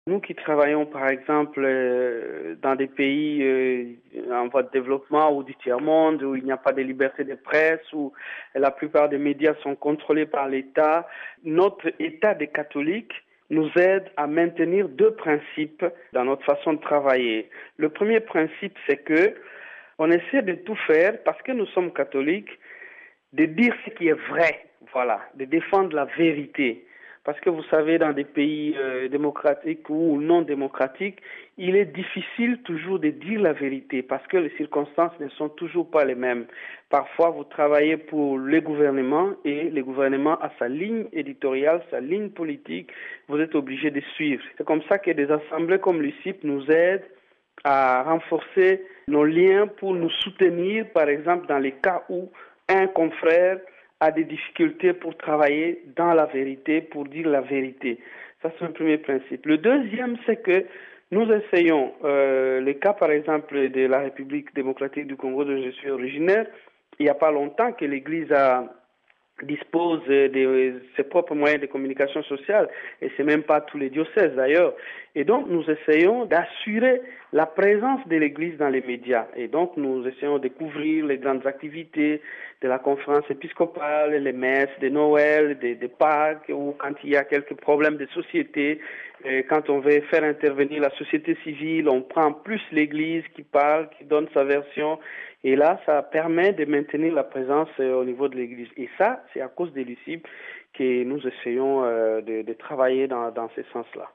Nous qui travaillons par exemple dans des pays en voie de développement ou du tiers-monde où il n'y a pas de liberté de presse, où la plupart des médias sont contrôlés par l'État, notre État des catholiques nous aide à maintenir deux principes dans notre façon de travailler. Le premier principe, c'est que on essaie de tout faire parce que nous sommes catholiques, de dire ce qui est vrai, voilà, de défendre la vérité. Parce que vous savez, dans des pays démocratiques ou non démocratiques, il est difficile toujours de dire la vérité parce que les circonstances ne sont toujours pas les mêmes. Parfois, vous travaillez pour le gouvernement et le gouvernement a sa ligne éditoriale, sa ligne politique. Vous êtes obligé de suivre. C'est comme ça que des assemblées comme l'UCIP nous aident à renforcer nos liens pour nous soutenir, par exemple, dans les cas où un confrère a des difficultés pour travailler dans la vérité, pour dire la vérité. Ça, c'est un premier principe. Le deuxième, c'est que nous essayons, le cas par exemple de la République démocratique du Congo dont je suis originaire, il n'y a pas longtemps que l'Église dispose de ses propres moyens de communication sociale, et c'est même pas tous les diocèses d'ailleurs. Et donc nous essayons d'assurer la présence de l'Église dans les médias. Et donc nous essayons de couvrir les grandes activités de la conférence épiscopale, les messes de Noël, des Pâques, ou quand il y a quelques problèmes de société, quand on veut faire intervenir la société civile, on prend plus l'Église qui parle, qui donne sa version. Et là, ça permet de maintenir la présence au niveau de l'Église. Et ça, c'est à cause de l'UCIP que nous essayons de travailler dans ce sens-là.